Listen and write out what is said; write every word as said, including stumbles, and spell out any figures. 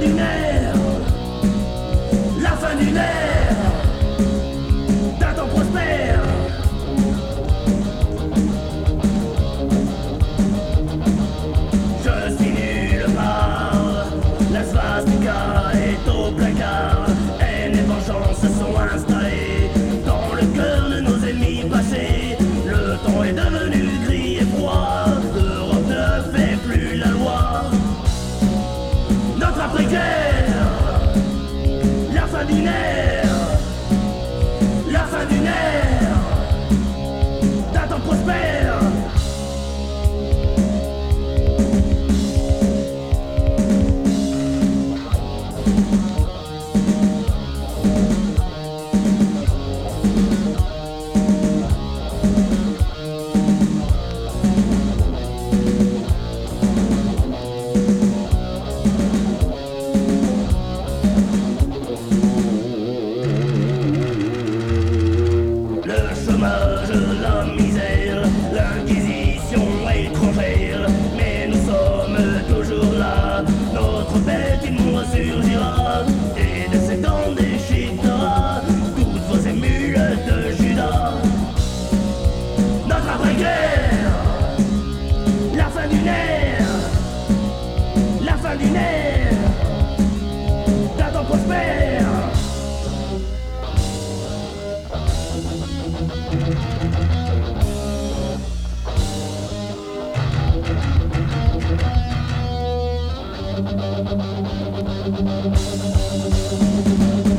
d'une ère, la fin d'une ère, d'un temps prospère. Je suis nulle part, la swastika est au placard. Haine et vengeance se sont installés dans le cœur de nos ennemis passés. Le temps est devenu gris et froid, l'Europe ne fait plus la loi. Notre après-guerre, la fin d'une ère, la fin d'une ère, d'un temps prospère. La misère, l'inquisition étrangère, mais nous sommes toujours là. Notre bête immonde ressurgira, et de ses dents déchiquetera toutes vos émules de Judas. Notre après-guerre, la fin d'une ère, la fin d'une ère, d'un temps prospère. Thank you.